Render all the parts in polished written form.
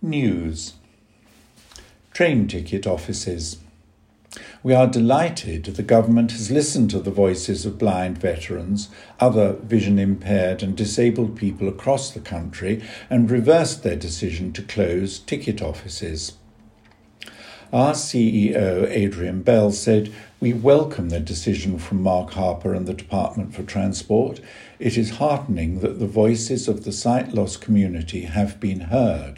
News. Train ticket offices. We are delighted the government has listened to the voices of blind veterans, other vision impaired and disabled people across the country and reversed their decision to close ticket offices. Our CEO, Adrian Bell, said, "We welcome the decision from Mark Harper and the Department for Transport. It is heartening that the voices of the sight loss community have been heard."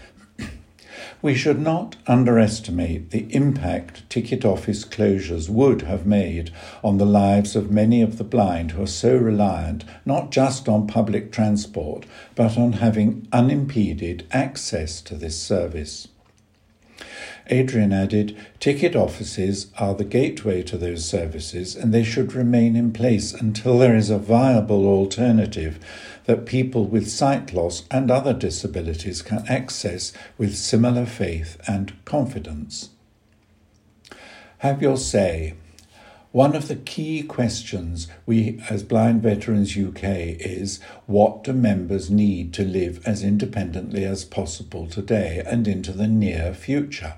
We should not underestimate the impact ticket office closures would have made on the lives of many of the blind who are so reliant not just on public transport, but on having unimpeded access to this service. Adrian added, "Ticket offices are the gateway to those services and they should remain in place until there is a viable alternative that people with sight loss and other disabilities can access with similar faith and confidence." Have your say. One of the key questions we as Blind Veterans UK is, what do members need to live as independently as possible today and into the near future?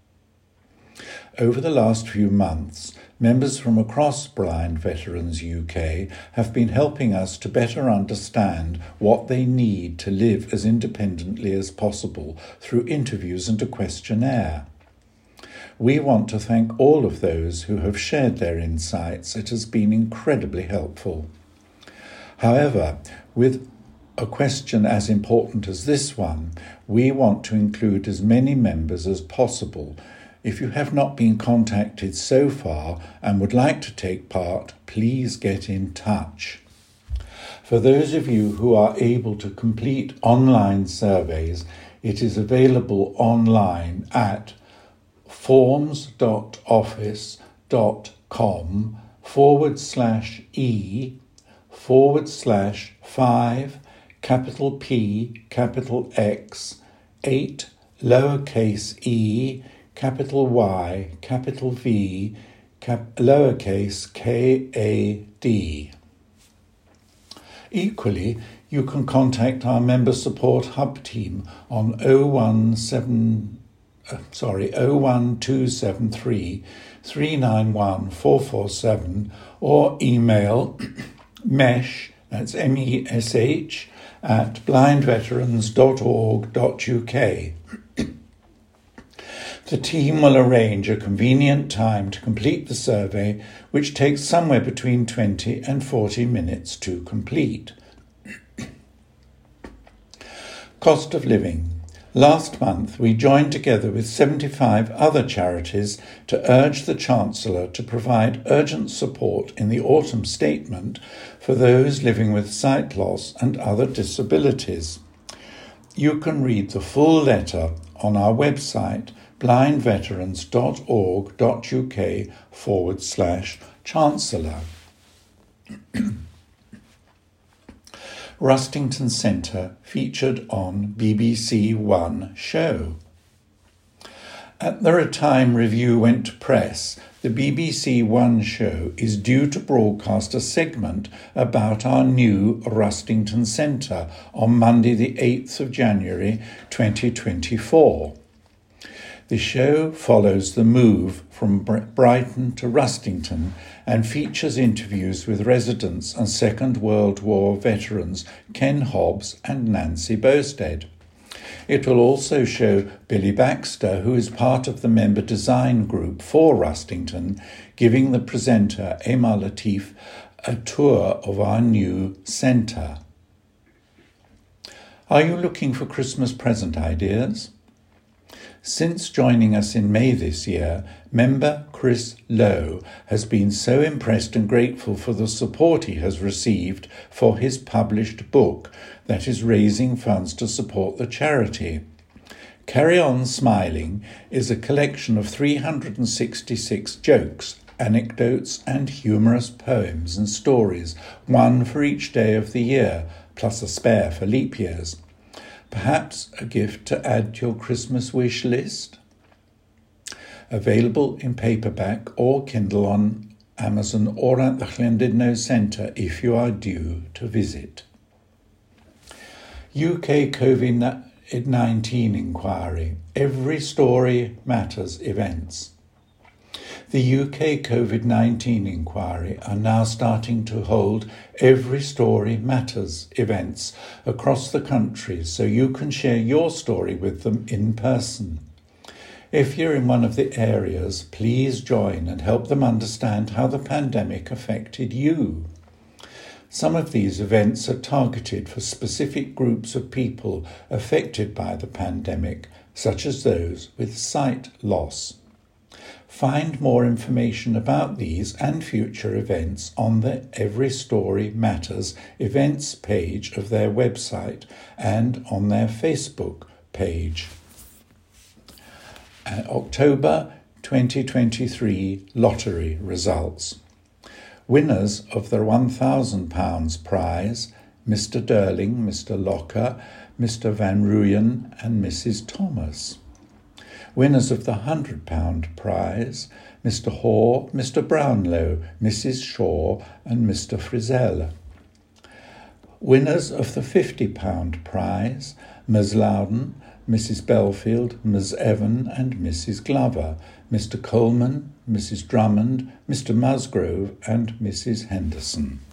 Over the last few months, members from across Blind Veterans UK have been helping us to better understand what they need to live as independently as possible through interviews and a questionnaire. We want to thank all of those who have shared their insights. It has been incredibly helpful. However, with a question as important as this one, we want to include as many members as possible. If you have not been contacted so far and would like to take part, please get in touch. For those of you who are able to complete online surveys, it is available online at forms.office.com/e/5 capital P capital X 8 lowercase e capital Y, capital V, lowercase k-a-d. Equally, you can contact our Member Support Hub team on 01273 391 447 or email mesh, that's MESH, at blindveterans.org.uk. The team will arrange a convenient time to complete the survey, which takes somewhere between 20 and 40 minutes to complete. Cost of living. Last month, we joined together with 75 other charities to urge the Chancellor to provide urgent support in the autumn statement for those living with sight loss and other disabilities. You can read the full letter on our website, blindveterans.org.uk/Chancellor. Rustington Centre featured on BBC One show. At the time review went to press, the BBC One show is due to broadcast a segment about our new Rustington Centre on Monday the 8th of January 2024. The show follows the move from Brighton to Rustington and features interviews with residents and Second World War veterans Ken Hobbs and Nancy Bowstead. It will also show Billy Baxter, who is part of the member design group for Rustington, giving the presenter Emma Latif a tour of our new centre. Are you looking for Christmas present ideas? Since joining us in May this year, member Chris Lowe has been so impressed and grateful for the support he has received for his published book that is raising funds to support the charity. Carry On Smiling is a collection of 366 jokes, anecdotes and humorous poems and stories, one for each day of the year, plus a spare for leap years. Perhaps a gift to add to your Christmas wish list? Available in paperback or Kindle on Amazon or at the Llandudno Centre if you are due to visit. UK COVID-19 inquiry, Every Story Matters events. The UK COVID-19 inquiry are now starting to hold Every Story Matters events across the country so you can share your story with them in person. If you're in one of the areas, please join and help them understand how the pandemic affected you. Some of these events are targeted for specific groups of people affected by the pandemic, such as those with sight loss. Find more information about these and future events on the Every Story Matters events page of their website and on their Facebook page. October 2023 lottery results. Winners of the £1,000 prize, Mr. Durling, Mr. Locker, Mr. Van Ruyen and Mrs. Thomas. Winners of the £100 prize, Mr. Hoare, Mr. Brownlow, Mrs. Shaw and Mr. Frizzell. Winners of the £50 prize, Ms. Loudon, Mrs. Belfield, Ms. Evan and Mrs. Glover, Mr. Coleman, Mrs. Drummond, Mr. Musgrove and Mrs. Henderson.